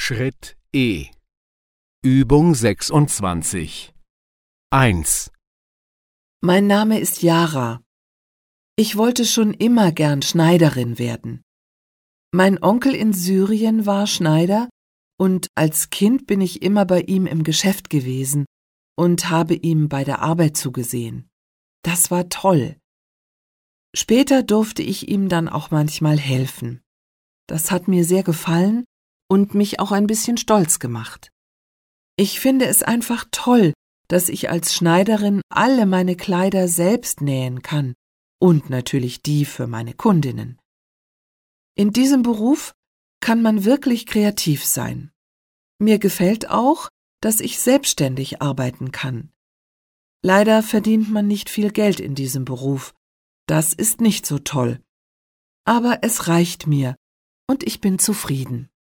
Schritt E. Übung 26. 1. Mein Name ist Jara. Ich wollte schon immer gern Schneiderin werden. Mein Onkel in Syrien war Schneider und als Kind bin ich immer bei ihm im Geschäft gewesen und habe ihm bei der Arbeit zugesehen. Das war toll. Später durfte ich ihm dann auch manchmal helfen. Das hat mir sehr gefallen und mich auch ein bisschen stolz gemacht. Ich finde es einfach toll, dass ich als Schneiderin alle meine Kleider selbst nähen kann und natürlich die für meine Kundinnen. In diesem Beruf kann man wirklich kreativ sein. Mir gefällt auch, dass ich selbstständig arbeiten kann. Leider verdient man nicht viel Geld in diesem Beruf. Das ist nicht so toll. Aber es reicht mir und ich bin zufrieden.